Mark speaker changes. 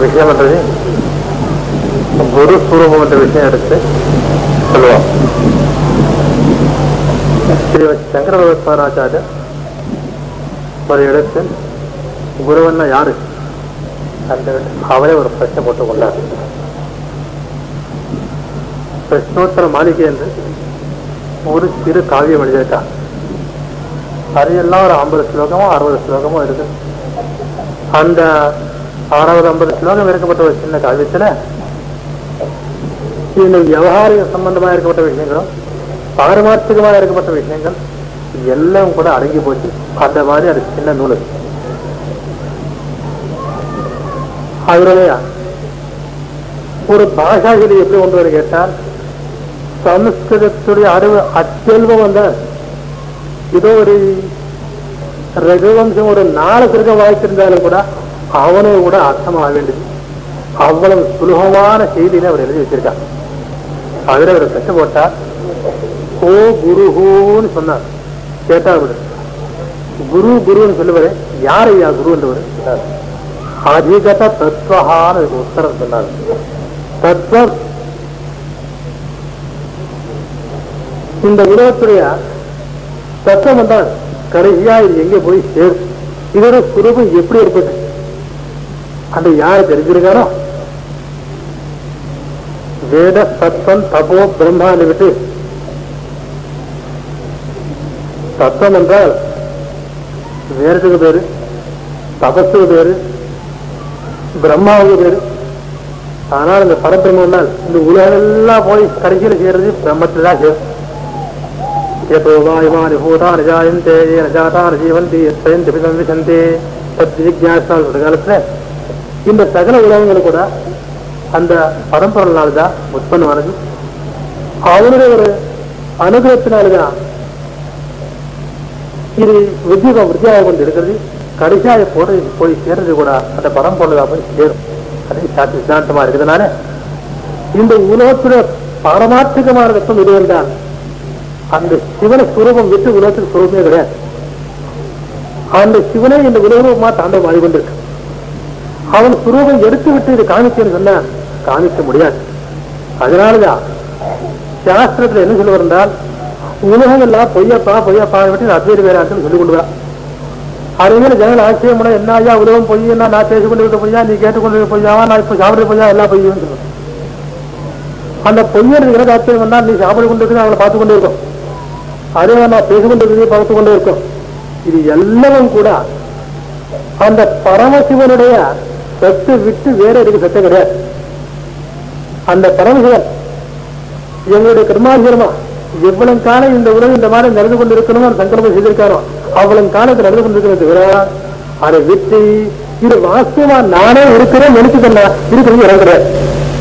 Speaker 1: விஷயம் பண்றது குரு ஸ்வரூபம் என்ற விஷயம் எடுத்து சொல்லுவோம். ஸ்ரீ சங்கர பகவத்பாதாச்சாரியர் ஒரு இடத்தில் குருவன்னா யாரு அந்த அவரே ஒரு பிரச்சனை போட்டுக் கொண்டார். பிரஷ்னோத்தர மாளிகை என்று ஒரு சிறு காவியம் எழுதியிருக்கார். அது எல்லாம் ஒரு 50 ஸ்லோகமோ 60 ஸ்லோகமோ இருக்கு. அந்த 60-50 ஸ்லோகம் இருக்கப்பட்ட ஒரு சின்ன காவியத்துல இந்த விவகாரிக சம்பந்தமா இருக்கப்பட்ட விஷயங்களும் பாரமார்த்திகமாக இருக்கப்பட்ட விஷயங்கள் எல்லாம் கூட அடங்கி போச்சு. அந்த மாதிரி அது சின்ன நூல். அவருடைய ஒரு பாஷாகிரி எப்படி கொண்டு கேட்டால் சமஸ்கிருதத்துடைய அறிவு அச்செல்வம் வந்த இதோ ஒரு ரகுவம்சம் ஒரு 4 கிருகம் வாய்த்திருந்தாலும் கூட அவனே கூட அர்த்தமாக வேண்டியது. அவ்வளவு சுலபமான செய்தியில அவர் எழுதி வச்சிருக்கார். அதில் அவர் பிரச்சனை போட்டார். ஓ குருஹூன்னு சொன்னார். கேட்டார் அவரு குரு குருன்னு சொல்லுவாரு. யார் ஐயா குரு என்றவர் சொன்னார். அதிகத தத்துவஹான்னு உத்தரம் சொன்னார். தத்துவம் இந்த உலகத்துடைய தத்துவம் என்றால் கடைசியா இது எங்கே போய் சேரும். இதோட சுரூபம் எப்படி ஏற்பட்டு அந்த யாரு தெரிஞ்சிருக்காரோ வேத தத்துவம் தபோ பிரம்மான்னு விட்டு தத்துவம் என்றால் வேதத்துக்கு பேரு, தபஸுக்கு பேரு, பிரம்மாவுக்கு பேரு. ஆனால் இந்த பரபிரம்மனால் இந்த உலகெல்லாம் போய் கடைசியில் சேர்றது பிரம்மத்தில் தான் சேரும். யதோவாயுமானி பூதானி ஜாயந்தே யேன ஜாதானி ஜீவந்தி யஸ்யந்தி விசந்தி தத் ஜிக்ஞாசால் ஒரு காலத்துல இந்த சகல உலகங்கள் கூட அந்த பரம்பரையினால்தான் உற்பத்தமானது. அவனுடைய ஒரு அனுகிரகத்தினால்தான் இது வித்தியாக கொண்டு இருக்கிறது. கடைசியாக போய் சேர்றது கூட அந்த பரம்பொருளா போய் சேரும். அது சித்தாந்தமா இருக்கிறதுனால இந்த உலகத்துடைய பாரமார்த்திகமான ரத்தம் இது என்றால் அந்த சிவனை சுரூபம் விட்டு உலகத்துக்கு சுரூபமே கிடையாது. அந்த சிவனை இந்த உலகமா தாண்டவம் ஆகி கொண்டிருக்கு. அவன் சுரூபம் எடுத்து விட்டு இது காமிக்கன்னு சொன்னா காமிக்க முடியாது. அதனாலதான் சாஸ்திரத்துல என்ன சொல்லுவார் என்றால் உலகம் எல்லாம் பொய்யப்பா விட்டு அத்வைத வேறான்னு சொல்லி கொண்டு வரா. அதுமாதிரி ஜனங்கள் ஆட்சியம் பண்ண என்ன ஐயா உலகம் பொய் என்ன நான் பேசிக்கொண்டு இருக்க பொய்யா, நீ கேட்டுக்கொண்டு பொய்யாவா, நான் இப்ப சாப்பிட பொய்யா, எல்லாம் பொய்யும் சொல்லுவேன். அந்த பொய்யனுக்கு எனக்கு ஆச்சரியம் பண்ணா நீ சாப்பிட கொண்டு இருக்கு அவங்களை பார்த்து கொண்டு இருக்கோம். அதே நான் பேசிக்கொண்டு இருக்கிறதே பார்த்து கொண்டு இருக்கோம். இது எல்லாமும் கூட அந்த பரமசிவனுடைய சத்து விட்டு வேற இருக்கு சத்தம் கிடையாது. அந்த பரமசிவன் எங்களுடைய கர்மாதிகரமா எவ்வளவு காலம் இந்த உலகம் இந்த மாதிரி நடந்து கொண்டு இருக்கணும் சங்கல்பம் செய்திருக்காரோ அவ்வளவு காலத்தில் நடந்து கொண்டிருக்கிறது விட அதை விட்டு இது வாஸ்தவமா நானே இருக்கிறேன் நினைச்சுக்கல இருக்கிறது இடம் கிடையாது.